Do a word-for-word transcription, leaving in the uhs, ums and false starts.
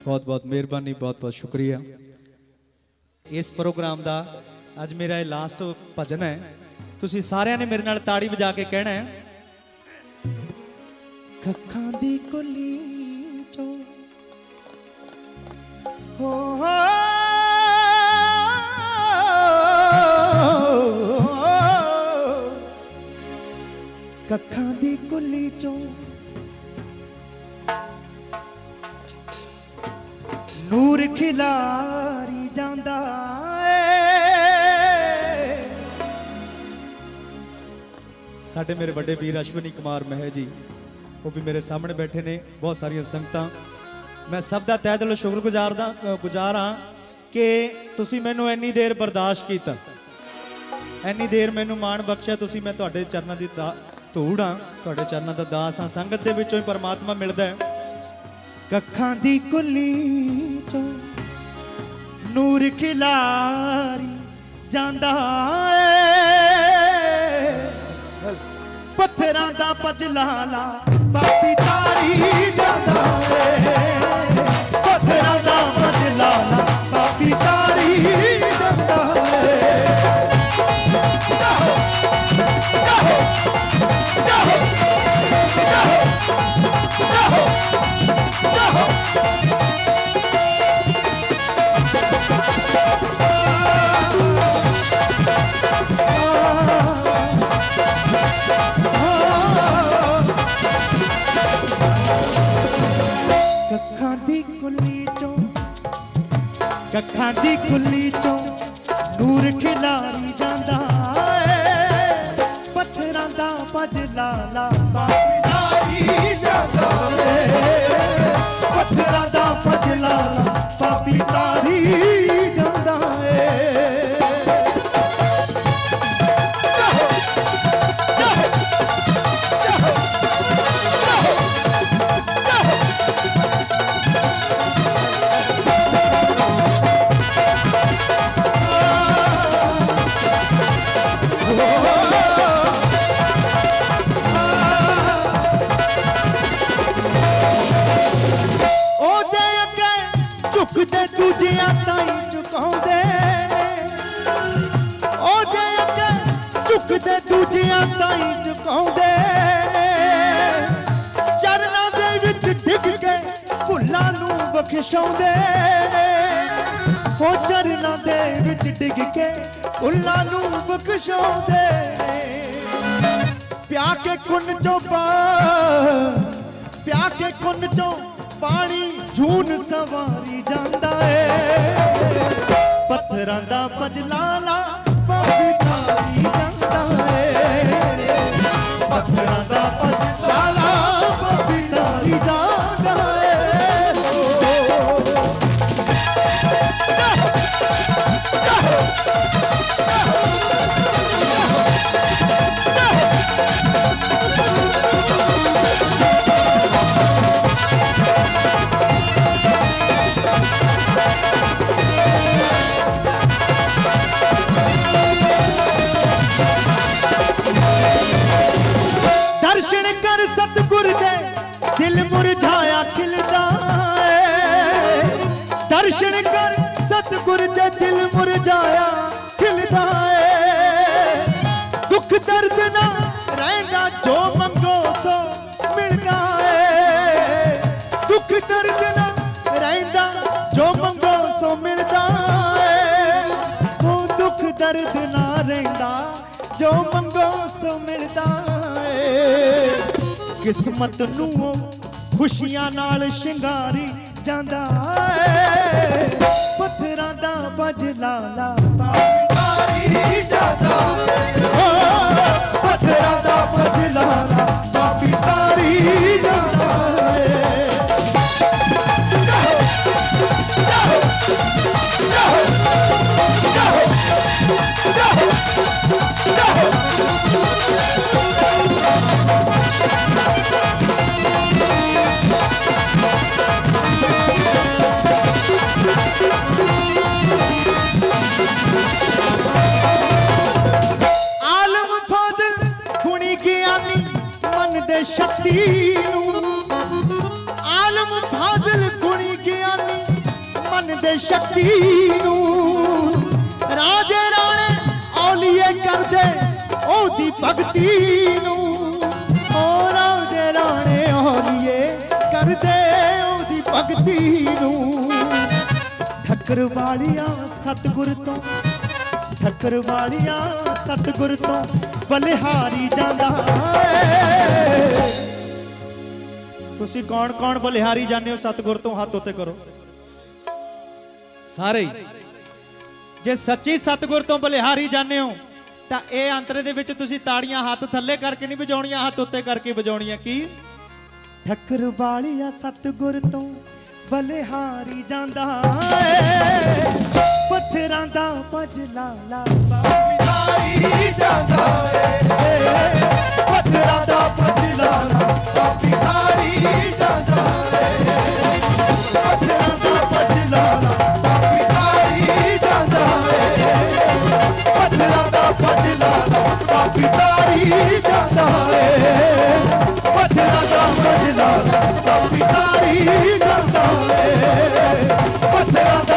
बहुत बहुत मेहरबानी, बहुत बहुत शुक्रिया। इस प्रोग्राम का अज मेरा ये लास्ट भजन है। तुसी सारिਆਂ ने मेरे नाल ताड़ी बजा के कहना है, कखां दी कुली चो हो हो कखां दी कुली चो नूर खिलारी जांदा साडे मेरे बड़े वीर अश्विनी कुमार महर जी, वो भी मेरे सामने बैठे ने। बहुत सारिया संगत, मैं सब का तह दिलों शुक्रगुजार गुजार हाँ कि तुसी मैनू इन्नी देर बर्दाश्त किया, इन्नी देर मैनू मान बख्शा। तुसी मैं तुहाडे चरणों की धूड़ हाँ, तुहाडे चरणों का दास हाँ। संगत दे विचों ही परमात्मा मिलता है। कखां दी कुली चो नूर खिलारी जांदा पत्थरां दा पजलाला पापी तारी जांदा पत्थरां दा पजलाला पापी तारी जांदा कखां दी कुली चो कखां दी कुली चो नूर खिलारी जांदा पत्थरां दा पजलाला पापी तारी जांदा पत्थरां दा पजलाला पापी तारी जांदा झुकदे दूजिया ताई झुकाउंदे ओदे अगे झुकदे दूजिया ताई झुकाउंदे चरनां दे विच डिग के भुल्लां नूं बख्शाउंदे ओ चरनां दे विच डिग के भुल्लां नूं बख्शाउंदे प्या के कुन चों पा प्या के कुन चों पानी जून सवारी जांदा है पत्थरां दा पजलाला पापी तारी जांदा है पत्थरां दा पजलाला पापी तारी जांदा है। दर्शन कर सतगुर दे दिल मुरझाया खिलदा है दर्शन कर सतगुर दे दिल मुरझाया खिलदा है दुख दर्द ना रहना जो मंगो सो मिलदा है दुख दर्द ना रहना जो मंगो सो मिलदा है वो दुख दर्द ना रहना जो मंगो सो मिलदा किस्मत नूं खुशियां नाल शिंगारी जांदा है पत्थरां दा पजलाला पापी तारी जांदा पत्थरां दा पजलाला पापी तारी जांदा ਮੰਨਦੇ ਸ਼ਕਤੀ ਨੂੰ ਰਾਜੇ ਰਾਣੇ ਔਲੀਏ ਕਰਦੇ ਉਹਦੀ ਭਗਤੀ ਨੂੰ ਓ ਰਾਜੇ ਰਾਣੇ ਔਲੀਏ ਕਰਦੇ ਉਹਦੀ ਭਗਤੀ ਨੂੰ ਠੱਕਰ ਵਾਲੀਆਂ ਸਤਿਗੁਰ ਤੋਂ ਠੱਕਰ ਵਾਲੀਆਂ ਸਤਿਗੁਰ ਤੋਂ ਬਲਿਹਾਰੀ ਜਾਂਦਾ ਏ ਤੁਸੀਂ ਕੌਣ ਕੌਣ ਬਲਿਹਾਰੀ ਜਾਂਦੇ ਹੋ ਸਤਿਗੁਰ ਤੋਂ ਹੱਥ ਉੱਤੇ ਕਰੋ ਸਾਰੇ ਜੇ ਸੱਚੀ ਸਤਿਗੁਰ ਤੋਂ ਬਲਿਹਾਰੀ ਜਾਂਦੇ ਹੋ ਤਾਂ ਇਹ ਅੰਤਰੇ ਦੇ ਵਿੱਚ ਤੁਸੀਂ ਤਾੜੀਆਂ ਹੱਥ ਥੱਲੇ ਕਰਕੇ ਨਹੀਂ ਵਜਾਉਣੀਆਂ ਹੱਥ ਉੱਤੇ ਕਰਕੇ ਵਜਾਉਣੀਆਂ ਕੀ ਠੱਕਰ ਵਾਲੀਆ ਸਤਿਗੁਰ ਤੋਂ ਬਲਿਹਾਰੀ ਜਾਂਦਾ ਏ ਪੱਥਰਾਂ ਦਾ ਭਜ ਲਾਲਾ ਬਲਿਹਾਰੀ ਜਾਂਦਾ ਏ ਪੱਥਰਾਂ ਦਾ ਭਜ ਲਾਲਾ ਬਲਿਹਾਰੀ ਜਾਂਦਾ ਏ ਪੱਥਰਾਂ ਦਾ ਭਜ ਲਾਲਾ ਬਲਿਹਾਰੀ ਜਾਂਦਾ ਏ ਪੱਥਰਾਂ ਦਾ ਭਜ ਲਾਲਾ ਬਲਿਹਾਰੀ ਜਾਂਦਾ ਏ ਪੱਥਰਾਂ ਦਾ ਭਜ ਲਾਲਾ ਬਲਿਹਾਰੀ ਜਾਂਦਾ ਏ ਪੱਥਰਾਂ